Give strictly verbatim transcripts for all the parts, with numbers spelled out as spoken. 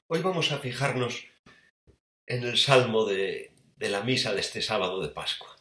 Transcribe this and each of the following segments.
Hoy vamos a fijarnos en el salmo de, de la misa de este sábado de Pascua.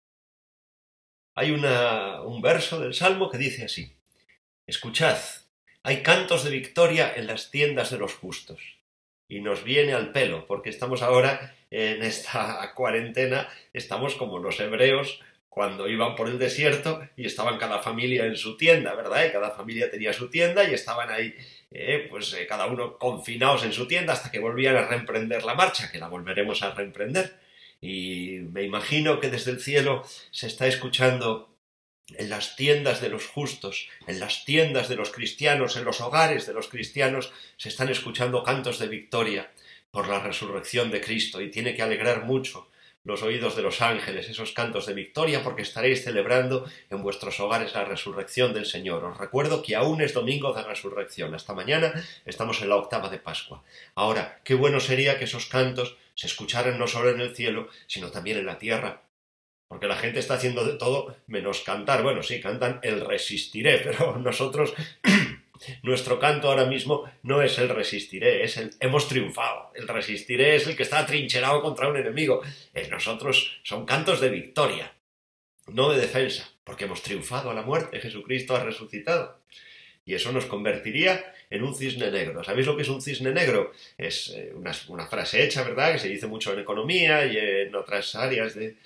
Hay una, un verso del salmo que dice así: escuchad, hay cantos de victoria en las tiendas de los justos. Y nos viene al pelo, porque estamos ahora en esta cuarentena, estamos como los hebreos cuando iban por el desierto y estaban cada familia en su tienda, ¿verdad? Y cada familia tenía su tienda y estaban ahí, eh, pues eh, cada uno confinados en su tienda hasta que volvían a reemprender la marcha, que la volveremos a reemprender. Y me imagino que desde el cielo se está escuchando en las tiendas de los justos, en las tiendas de los cristianos, en los hogares de los cristianos, se están escuchando cantos de victoria por la resurrección de Cristo, y tiene que alegrar mucho los oídos de los ángeles esos cantos de victoria, porque estaréis celebrando en vuestros hogares la resurrección del Señor. Os recuerdo que aún es domingo de resurrección. Hasta mañana estamos en la octava de Pascua. Ahora, qué bueno sería que esos cantos se escucharan no solo en el cielo, sino también en la tierra. Porque la gente está haciendo de todo menos cantar. Bueno, sí, cantan el resistiré, pero nosotros, nuestro canto ahora mismo no es el resistiré, es el hemos triunfado. El resistiré es el que está atrincherado contra un enemigo. El nosotros son cantos de victoria, no de defensa, porque hemos triunfado a la muerte, Jesucristo ha resucitado. Y eso nos convertiría en un cisne negro. ¿Sabéis lo que es un cisne negro? Es una, una frase hecha, ¿verdad?, que se dice mucho en economía y en otras áreas de...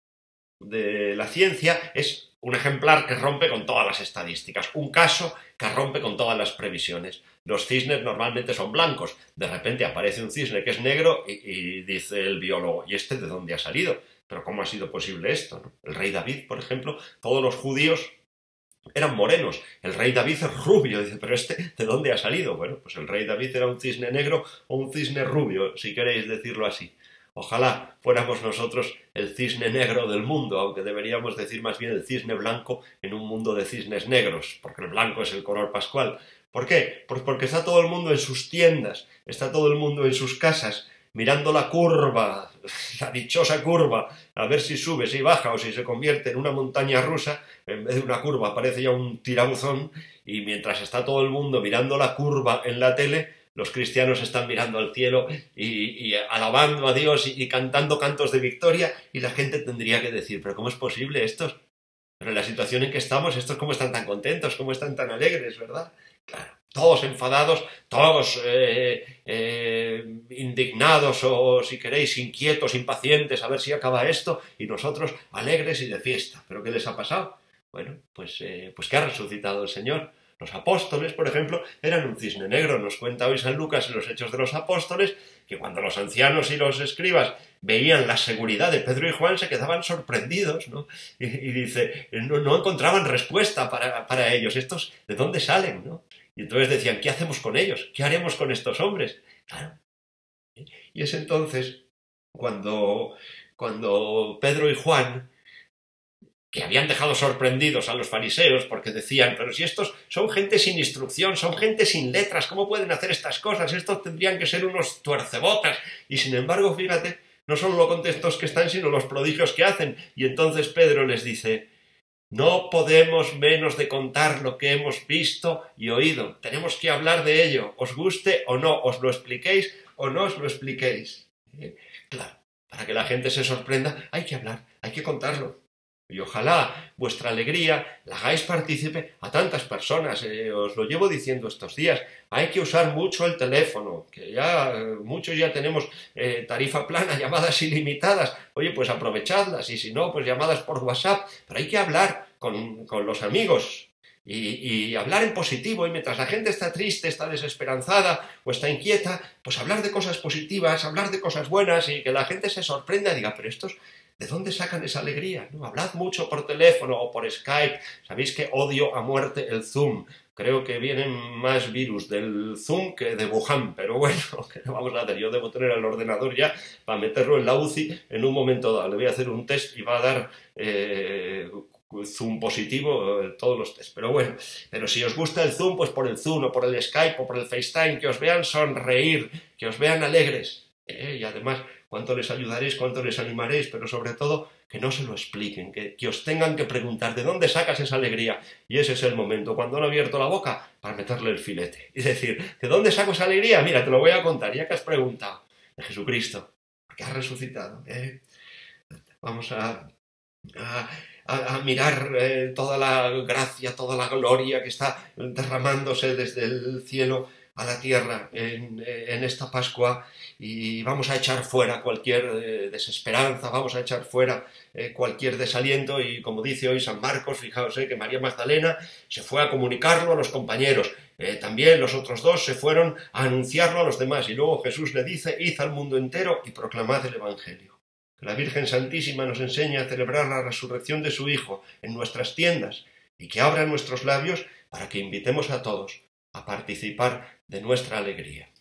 de la ciencia. Es un ejemplar que rompe con todas las estadísticas, un caso que rompe con todas las previsiones. Los cisnes normalmente son blancos, de repente aparece un cisne que es negro y, y dice el biólogo, ¿y este de dónde ha salido? ¿Pero cómo ha sido posible esto, no? El rey David, por ejemplo, todos los judíos eran morenos, el rey David es rubio, dice, ¿pero este de dónde ha salido? Bueno, pues el rey David era un cisne negro o un cisne rubio, si queréis decirlo así. Ojalá fuéramos nosotros el cisne negro del mundo, aunque deberíamos decir más bien el cisne blanco en un mundo de cisnes negros, porque el blanco es el color pascual. ¿Por qué? Pues porque está todo el mundo en sus tiendas, está todo el mundo en sus casas, mirando la curva, la dichosa curva, a ver si sube, si baja o si se convierte en una montaña rusa. En vez de una curva parece ya un tirabuzón, y mientras está todo el mundo mirando la curva en la tele, los cristianos están mirando al cielo y, y alabando a Dios y, y cantando cantos de victoria, y la gente tendría que decir, ¿pero cómo es posible estos? Pero en la situación en que estamos, estos cómo están tan contentos, cómo están tan alegres, ¿verdad? Claro, todos enfadados, todos eh, eh, indignados o, si queréis, inquietos, impacientes, a ver si acaba esto, y nosotros alegres y de fiesta. ¿Pero qué les ha pasado? Bueno, pues, eh, pues que ha resucitado el Señor. Los apóstoles, por ejemplo, eran un cisne negro. Nos cuenta hoy San Lucas en los Hechos de los Apóstoles que cuando los ancianos y los escribas veían la seguridad de Pedro y Juan se quedaban sorprendidos, ¿no? Y, y dice, no, no encontraban respuesta para, para ellos. ¿Estos de dónde salen, no? Y entonces decían, ¿qué hacemos con ellos? ¿Qué haremos con estos hombres? Claro. Y es entonces cuando, cuando Pedro y Juan, que habían dejado sorprendidos a los fariseos porque decían, pero si estos son gente sin instrucción, son gente sin letras, ¿cómo pueden hacer estas cosas? Estos tendrían que ser unos tuercebotas. Y sin embargo, fíjate, no solo lo contentos que están, sino los prodigios que hacen. Y entonces Pedro les dice, no podemos menos de contar lo que hemos visto y oído. Tenemos que hablar de ello, os guste o no, os lo expliquéis o no os lo expliquéis. ¿Eh? Claro, para que la gente se sorprenda, hay que hablar, hay que contarlo. Y ojalá vuestra alegría la hagáis partícipe a tantas personas. Eh, os lo llevo diciendo estos días. Hay que usar mucho el teléfono, que ya eh, muchos ya tenemos eh, tarifa plana, llamadas ilimitadas. Oye, pues aprovechadlas, y si no, pues llamadas por WhatsApp. Pero hay que hablar con, con los amigos y, y hablar en positivo. Y mientras la gente está triste, está desesperanzada o está inquieta, pues hablar de cosas positivas, hablar de cosas buenas, y que la gente se sorprenda y diga, pero estos... ¿de dónde sacan esa alegría? ¿No? Hablad mucho por teléfono o por Skype. Sabéis que odio a muerte el Zoom. Creo que vienen más virus del Zoom que de Wuhan, pero bueno, ¿qué vamos a hacer? Yo debo tener el ordenador ya para meterlo en la U C I en un momento dado. Le voy a hacer un test y va a dar eh, Zoom positivo, eh, todos los test. Pero bueno, pero si os gusta el Zoom, pues por el Zoom o por el Skype o por el FaceTime, que os vean sonreír, que os vean alegres. Eh, y además, cuánto les ayudaréis, cuánto les animaréis, pero sobre todo que no se lo expliquen, que, que os tengan que preguntar de dónde sacas esa alegría. Y ese es el momento, cuando han abierto la boca, para meterle el filete. Y decir, ¿de dónde saco esa alegría? Mira, te lo voy a contar, ya que has preguntado. De Jesucristo, porque ha resucitado. ¿eh? Vamos a, a, a, a mirar eh, toda la gracia, toda la gloria que está derramándose desde el cielo a la tierra en, en esta Pascua, y vamos a echar fuera cualquier eh, desesperanza, vamos a echar fuera eh, cualquier desaliento. Y como dice hoy San Marcos, fijaos eh, que María Magdalena se fue a comunicarlo a los compañeros, eh, también los otros dos se fueron a anunciarlo a los demás, y luego Jesús le dice, id al mundo entero y proclamad el Evangelio. Que la Virgen Santísima nos enseñe a celebrar la resurrección de su Hijo en nuestras tiendas, y que abra nuestros labios para que invitemos a todos a participar de nuestra alegría.